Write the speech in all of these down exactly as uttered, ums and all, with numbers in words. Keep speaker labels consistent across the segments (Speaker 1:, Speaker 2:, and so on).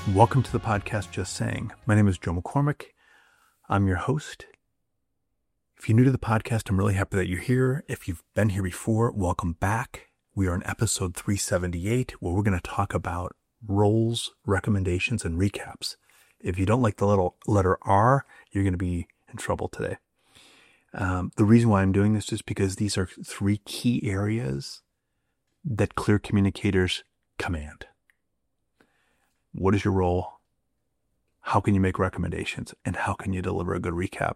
Speaker 1: Welcome to the podcast Just Saying. My name is Joe McCormick. I'm your host. If you're new to the podcast, I'm really happy that you're here. If you've been here before, welcome back. We are in episode three seventy-eight, where we're going to talk about roles, recommendations, and recaps. If you don't like the little letter R, you're going to be in trouble today. Um, the reason why I'm doing this is because these are three key areas that clear communicators command. What is your role? How can you make recommendations? And how can you deliver a good recap?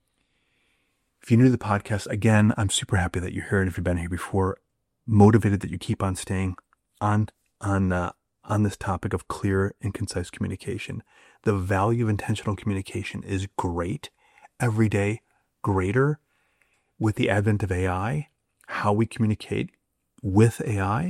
Speaker 1: If you're new to the podcast, again, I'm super happy that you're here. And if you've been here before, motivated that you keep on staying on, on, uh, on this topic of clear and concise communication. The value of intentional communication is great, every day greater. With the advent of A I, how we communicate with A I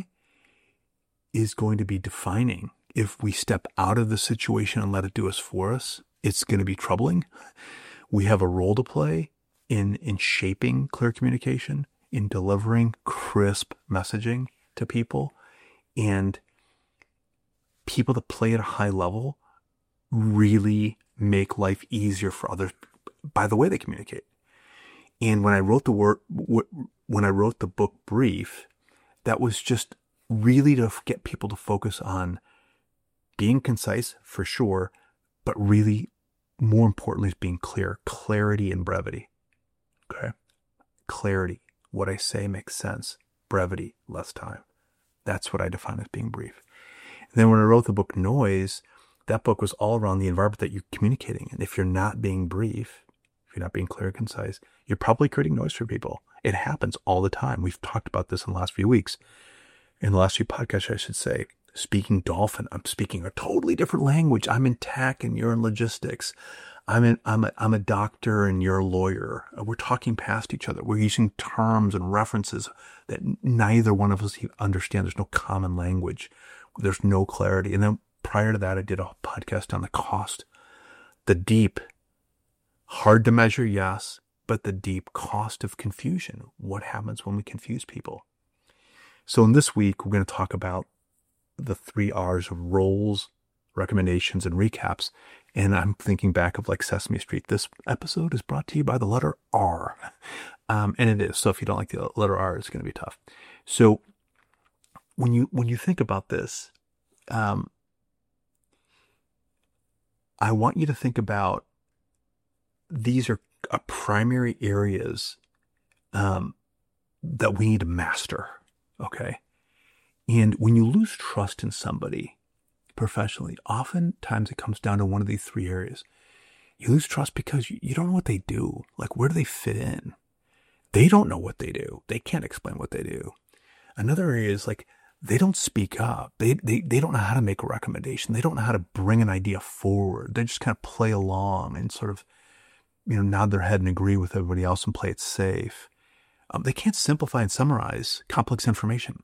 Speaker 1: is going to be defining. If we step out of the situation and let it do us for us, it's going to be troubling. We have a role to play in, in shaping clear communication, in delivering crisp messaging to people. And people that play at a high level really make life easier for others by the way they communicate. And when I wrote the word, when I wrote the book Brief, that was just really to get people to focus on being concise for sure, but really more importantly is being clear, clarity and brevity. Okay. Clarity. What I say makes sense. Brevity, less time. That's what I define as being brief. And then when I wrote the book Noise, that book was all around the environment that you're communicating. And if you're not being brief, if you're not being clear and concise, you're probably creating noise for people. It happens all the time. We've talked about this in the last few weeks. In the last few podcasts, I should say. Speaking dolphin, I'm speaking a totally different language. I'm in tech and you're in logistics. I'm in, I'm a, I'm a doctor and you're a lawyer. We're talking past each other. We're using terms and references that neither one of us understand. There's no common language. There's no clarity. And then prior to that, I did a podcast on the cost, the deep, hard to measure, yes, but the deep cost of confusion. What happens when we confuse people? So in this week, we're going to talk about the three R's of roles, recommendations, and recaps. And I'm thinking back of like Sesame Street. This episode is brought to you by the letter R. Um, and it is. So if you don't like the letter R, it's going to be tough. So when you, when you think about this, um, I want you to think about these are uh, primary areas, um, that we need to master. Okay. And when you lose trust in somebody professionally, oftentimes it comes down to one of these three areas. You lose trust because you, you don't know what they do. Like, where do they fit in? They don't know what they do. They can't explain what they do. Another area is like, they don't speak up. They, they, they don't know how to make a recommendation. They don't know how to bring an idea forward. They just kind of play along and sort of, you know, nod their head and agree with everybody else and play it safe. Um, they can't simplify and summarize complex information.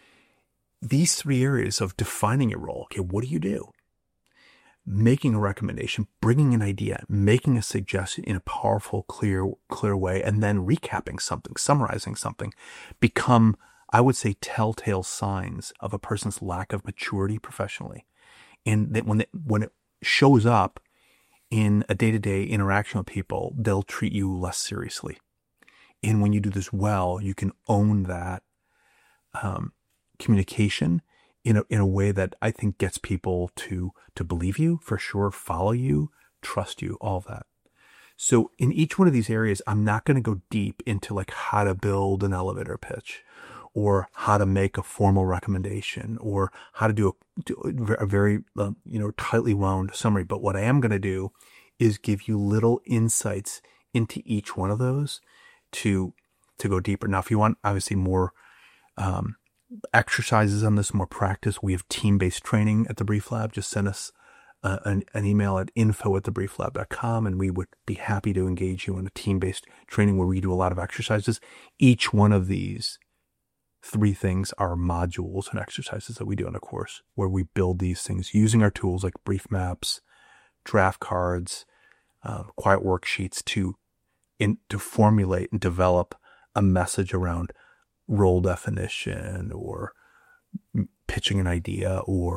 Speaker 1: These three areas of defining your role. Okay, what do you do? Making a recommendation, bringing an idea, making a suggestion in a powerful, clear, clear way, and then recapping something, summarizing something, become, I would say, telltale signs of a person's lack of maturity professionally. And that when it, when it shows up in a day-to-day interaction with people, they'll treat you less seriously. And when you do this well, you can own that, um, communication in a, in a way that I think gets people to, to believe you for sure, follow you, trust you, all of that. So in each one of these areas, I'm not going to go deep into like how to build an elevator pitch or how to make a formal recommendation or how to do a, do a very, uh, you know, tightly wound summary. But what I am going to do is give you little insights into each one of those to, to go deeper. Now, if you want obviously more, um, exercises on this, more practice, we have team-based training at the Brief Lab. Just send us uh, an, an email at info at the brief lab dot com and we would be happy to engage you in a team-based training where we do a lot of exercises. Each one of these three things are modules and exercises that we do in a course where we build these things using our tools like brief maps, draft cards, uh, quiet worksheets to in, to formulate and develop a message around role definition or pitching an idea or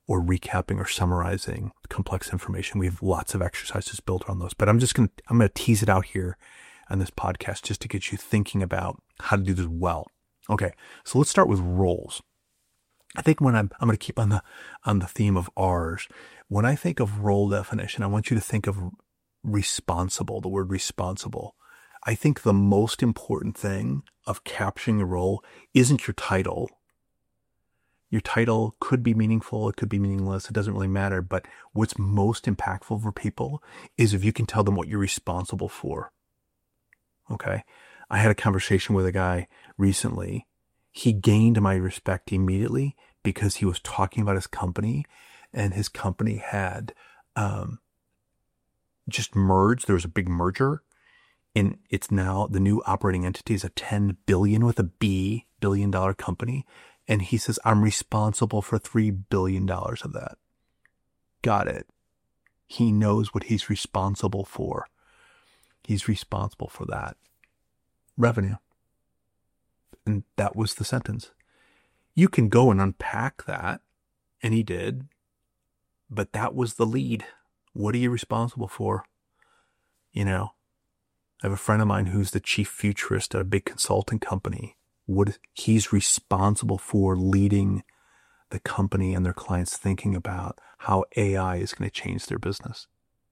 Speaker 1: or recapping or summarizing complex information. We have lots of exercises built on those, but I'm just going to, I'm going to tease it out here on this podcast just to get you thinking about how to do this well. Okay. So let's start with roles. I think when I'm, I'm going to keep on the, on the theme of R's. When I think of role definition, I want you to think of responsible, the word responsible. I think the most important thing of capturing a role isn't your title. Your title could be meaningful. It could be meaningless. It doesn't really matter. But what's most impactful for people is if you can tell them what you're responsible for. Okay. I had a conversation with a guy recently. He gained my respect immediately because he was talking about his company, and his company had, um, just merged. There was a big merger, and it's now the new operating entity is a ten billion with a B billion dollar company. And he says, I'm responsible for three billion dollars of that. Got it. He knows what he's responsible for. He's responsible for that revenue. And that was the sentence. You can go and unpack that, and he did, but that was the lead. What are you responsible for? You know, I have a friend of mine who's the chief futurist at a big consulting company. What he's responsible for leading the company and their clients thinking about how A I is going to change their business.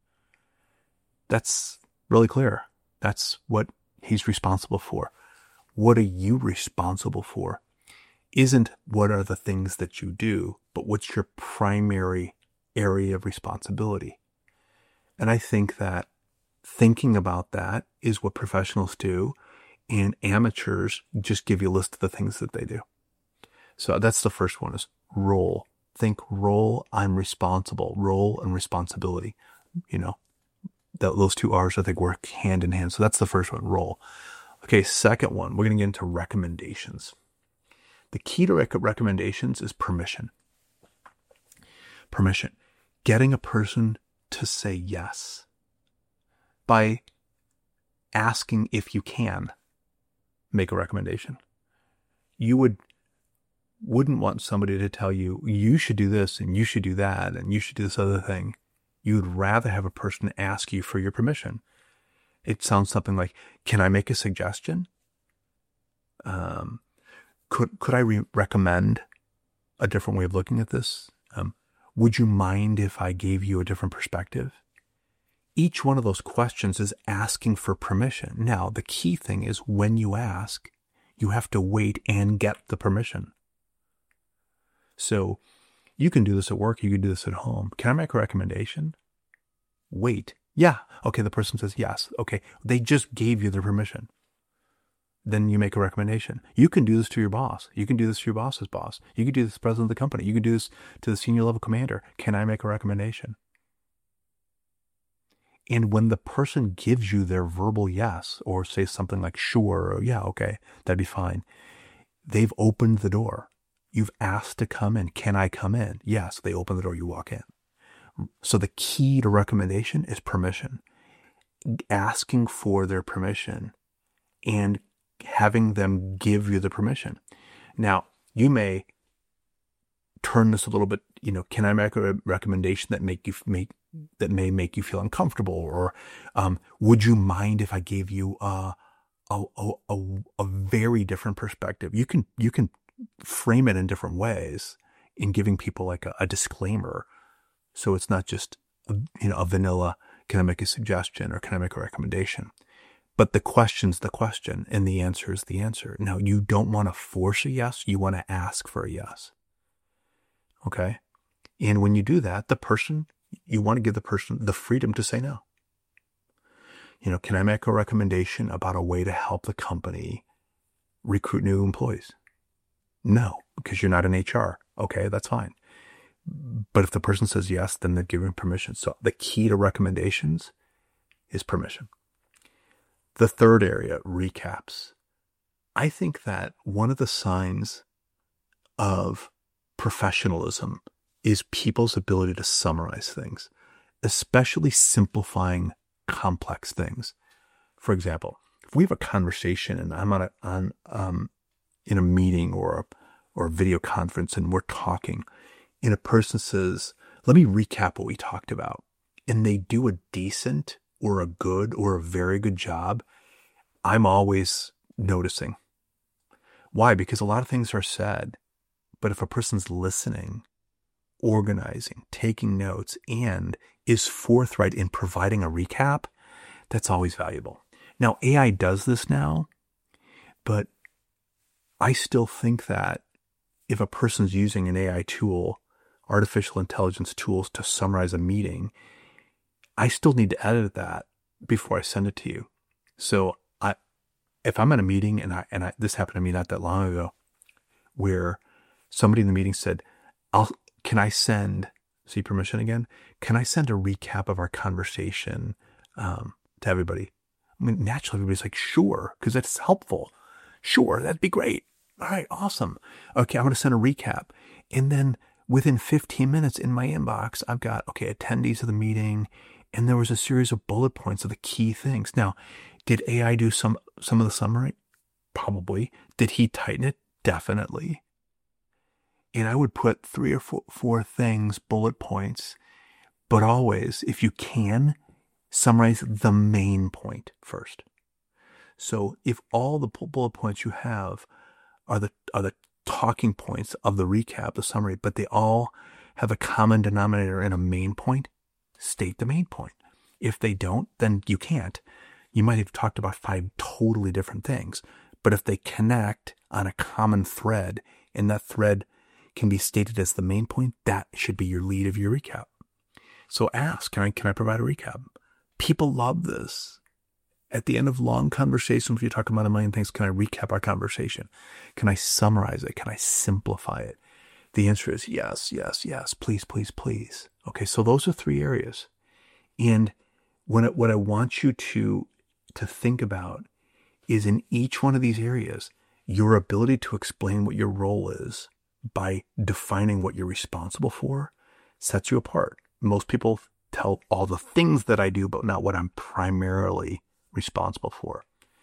Speaker 1: That's really clear. That's what he's responsible for. What are you responsible for? Isn't what are the things that you do, but what's your primary area of responsibility? And I think that thinking about that is what professionals do, and amateurs just give you a list of the things that they do. So that's the first one, is role. Think role, I'm responsible. Role and responsibility. You know, that, those two R's I think work hand in hand. So that's the first one, role. Okay, second one, we're going to get into recommendations. The key to rec- recommendations is permission. Permission. Getting a person to say yes by asking if you can make a recommendation. You would, wouldn't want somebody to tell you, you should do this and you should do that and you should do this other thing. You'd rather have a person ask you for your permission. It sounds something like, can I make a suggestion? Um, could, could I re- recommend a different way of looking at this? Um, would you mind if I gave you a different perspective? Each one of those questions is asking for permission. Now, the key thing is when you ask, you have to wait and get the permission. So you can do this at work. You can do this at home. Can I make a recommendation? Wait. Yeah. Okay. The person says yes. Okay. They just gave you the permission. Then you make a recommendation. You can do this to your boss. You can do this to your boss's boss. You can do this to the president of the company. You can do this to the senior level commander. Can I make a recommendation? And when the person gives you their verbal yes, or say something like sure, or yeah, okay, that'd be fine, they've opened the door. You've asked to come in. Can I come in? Yes. They open the door. You walk in. So the key to recommendation is permission. Asking for their permission and having them give you the permission. Now, you may turn this a little bit, you know, can I make a recommendation that make you make that may make you feel uncomfortable? Or um, would you mind if I gave you a, a, a, a very different perspective? You can, you can frame it in different ways in giving people like a, a disclaimer. So it's not just, a, you know, a vanilla, can I make a suggestion or can I make a recommendation? But the question's the question and the answer is the answer. Now, you don't want to force a yes. You want to ask for a yes. Okay. And when you do that, the person, you want to give the person the freedom to say no. You know, can I make a recommendation about a way to help the company recruit new employees? No, because you're not in H R. Okay, that's fine. But if the person says yes, then they're giving permission. So the key to recommendations is permission. The third area, recaps. I think that one of the signs of professionalism is people's ability to summarize things, especially simplifying complex things. For example, if we have a conversation and I'm on a, on, um, in a meeting or a, or a video conference and we're talking and a person says, let me recap what we talked about, and they do a decent or a good or a very good job, I'm always noticing. Why? Because a lot of things are said, but if a person's listening, organizing, taking notes, and is forthright in providing a recap, that's always valuable. Now, A I does this now, but I still think that if a person's using an A I tool, artificial intelligence tools to summarize a meeting, I still need to edit that before I send it to you. So I, if I'm at a meeting, and I and I, this happened to me not that long ago, where somebody in the meeting said, "I'll can I send see permission again? Can I send a recap of our conversation um, to everybody?" I mean, naturally, everybody's like, "Sure," because it's helpful. Sure, that'd be great. All right, awesome. Okay, I'm going to send a recap, and then within fifteen minutes in my inbox, I've got okay attendees of the meeting. And there was a series of bullet points of the key things. Now, did A I do some some of the summary? Probably. Did he tighten it? Definitely. And I would put three or four, four things, bullet points, but always, if you can, summarize the main point first. So if all the bullet points you have are the are the talking points of the recap, the summary, but they all have a common denominator and a main point, state the main point. If they don't, then you can't. You might have talked about five totally different things, but if they connect on a common thread and that thread can be stated as the main point, that should be your lead of your recap. So ask, can I, can I provide a recap? People love this. At the end of long conversations, if you're talking about a million things, can I recap our conversation? Can I summarize it? Can I simplify it? The answer is yes, yes, yes. Please, please, please. Okay, so those are three areas. And when it, what I want you to, to think about is in each one of these areas, your ability to explain what your role is by defining what you're responsible for sets you apart. Most people tell all the things that I do, but not what I'm primarily responsible for.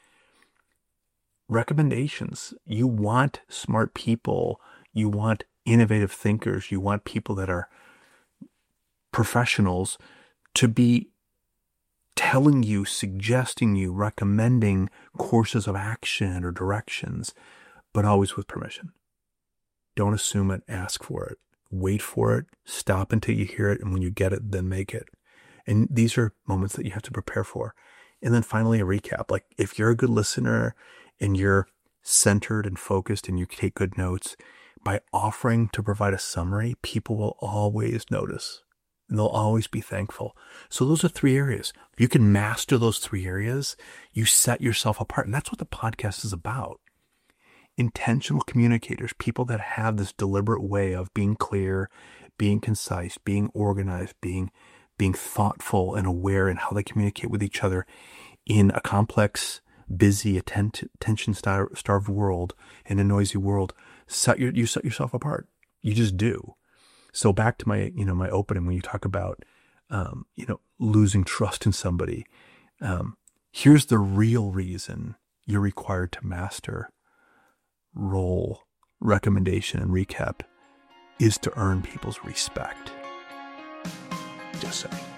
Speaker 1: Recommendations. You want smart people. You want innovative thinkers. You want people that are professionals to be telling you, suggesting you, recommending courses of action or directions, but always with permission. Don't assume it, ask for it, wait for it, stop until you hear it, and when you get it, then make it. And these are moments that you have to prepare for. And then finally, a recap. Like if you're a good listener and you're centered and focused and you take good notes, by offering to provide a summary, people will always notice. And they'll always be thankful. So those are three areas. If you can master those three areas, you set yourself apart. And that's what the podcast is about. Intentional communicators, people that have this deliberate way of being clear, being concise, being organized, being, being thoughtful and aware in how they communicate with each other in a complex, busy, attention-starved world, in a noisy world. Set your, you set yourself apart. You just do. So back to my, you know, my opening, when you talk about, um, you know, losing trust in somebody, um, here's the real reason you're required to master role, recommendation, and recap is to earn people's respect. Just saying.